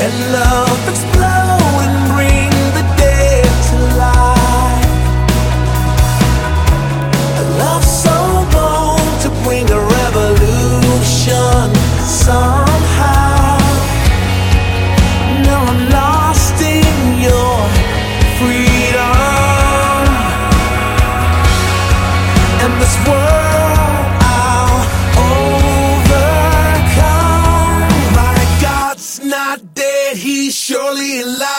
and love explode and bring the dead to life. A love so bold to bring a revolution somehow. Now I'm lost in your freedom, and this world I'll overcome. My God's not dead, he's surely alive.